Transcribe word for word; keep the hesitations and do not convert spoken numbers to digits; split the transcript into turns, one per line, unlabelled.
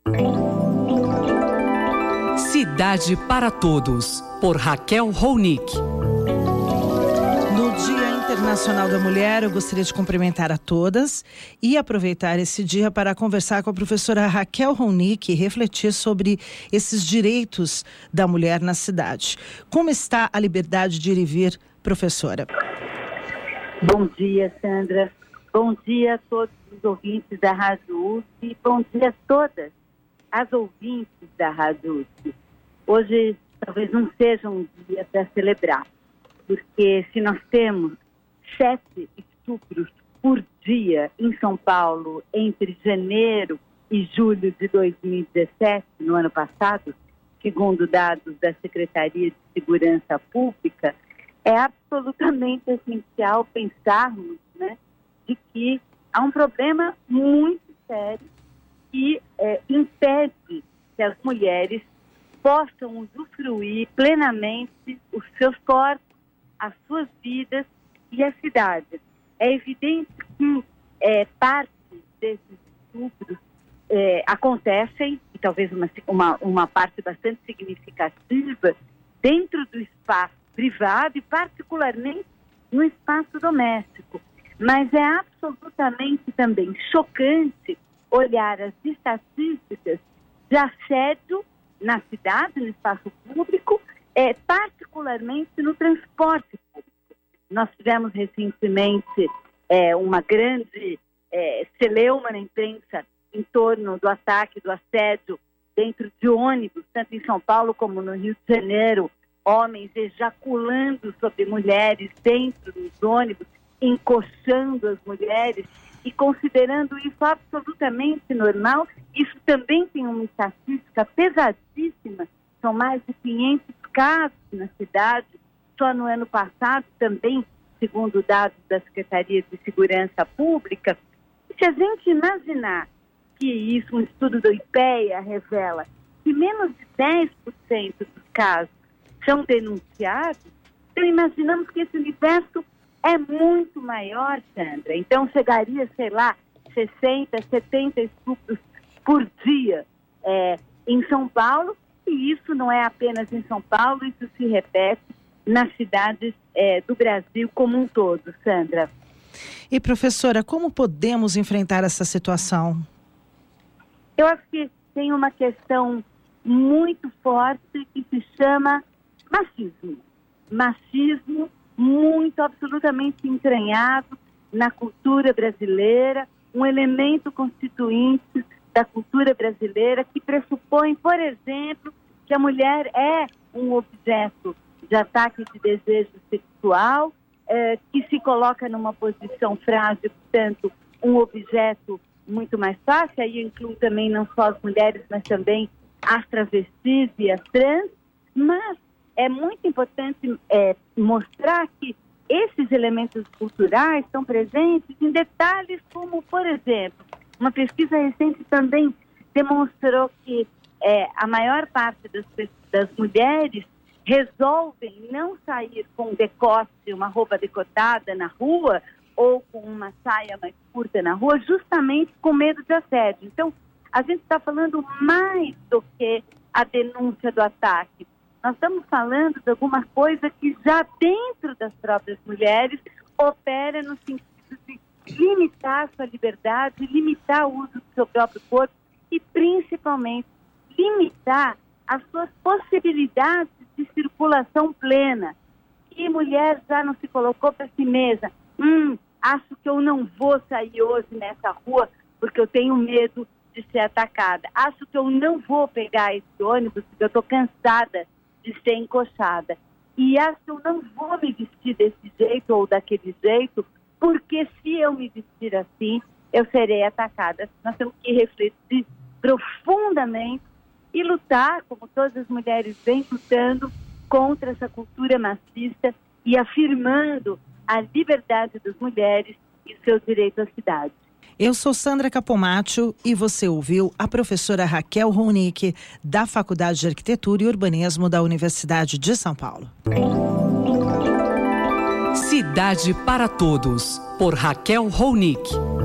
Cidade para Todos, por Raquel Ronick.
No Dia Internacional da Mulher, eu gostaria de cumprimentar a todas e aproveitar esse dia para conversar com a professora Raquel Ronick e refletir sobre esses direitos da mulher na cidade. Como está a liberdade de ir e vir, professora?
Bom dia, Sandra. Bom dia a todos os ouvintes da Rádio U S P. Bom dia a todas as ouvintes da Rádio U S P. Hoje talvez não seja um dia para celebrar, porque se nós temos sete estupros por dia em São Paulo entre janeiro e julho de dois mil e dezessete, no ano passado, segundo dados da Secretaria de Segurança Pública, é absolutamente essencial pensarmos, né, de que há um problema muito sério que é, impede que as mulheres possam usufruir plenamente os seus corpos, as suas vidas e a cidade. É evidente que é, parte desses estupros é, acontecem, e talvez uma, uma, uma parte bastante significativa, dentro do espaço privado e particularmente no espaço doméstico. Mas é absolutamente também chocante olhar as estatísticas de assédio na cidade, no espaço público, é, particularmente no transporte público. Nós tivemos recentemente é, uma grande é, celeuma na imprensa em torno do ataque, do assédio dentro de ônibus, tanto em São Paulo como no Rio de Janeiro, homens ejaculando sobre mulheres dentro dos ônibus, encoxando as mulheres e considerando isso absolutamente normal. Isso também tem uma estatística pesadíssima, são mais de quinhentos casos na cidade, só no ano passado também, segundo dados da Secretaria de Segurança Pública. E se a gente imaginar que isso, um estudo do IPEA revela que menos de dez por cento dos casos são denunciados, então imaginamos que esse universo é muito maior, Sandra. Então chegaria, sei lá, sessenta, setenta estupros por dia é, em São Paulo, e isso não é apenas em São Paulo, isso se repete nas cidades é, do Brasil como um todo, Sandra.
E professora, como podemos enfrentar essa situação?
Eu acho que tem uma questão muito forte que se chama machismo. Machismo muito, absolutamente entranhado na cultura brasileira, um elemento constituinte da cultura brasileira que pressupõe, por exemplo, que a mulher é um objeto de ataque de desejo sexual, eh, que se coloca numa posição frágil, portanto, um objeto muito mais fácil. Aí eu incluo também não só as mulheres, mas também as travestis e as trans, mas é muito importante é, mostrar que esses elementos culturais estão presentes em detalhes como, por exemplo, uma pesquisa recente também demonstrou que é, a maior parte das, das mulheres resolvem não sair com decote, uma roupa decotada na rua ou com uma saia mais curta na rua, justamente com medo de assédio. Então, a gente está falando mais do que a denúncia do ataque. Nós estamos falando de alguma coisa que já dentro das próprias mulheres opera no sentido de limitar a sua liberdade, limitar o uso do seu próprio corpo e, principalmente, limitar as suas possibilidades de circulação plena. E mulher já não se colocou para si mesma, hum, acho que eu não vou sair hoje nessa rua porque eu tenho medo de ser atacada. Acho que eu não vou pegar esse ônibus porque eu estou cansada de ser encoxada. E acho que eu não vou me vestir desse jeito ou daquele jeito, porque se eu me vestir assim, eu serei atacada. Nós temos que refletir profundamente e lutar, como todas as mulheres vêm lutando, contra essa cultura machista e afirmando a liberdade das mulheres e o seu direito à cidade.
Eu sou Sandra Capomatto e você ouviu a professora Raquel Ronick, da Faculdade de Arquitetura e Urbanismo da Universidade de São Paulo.
Cidade para Todos, por Raquel Ronick.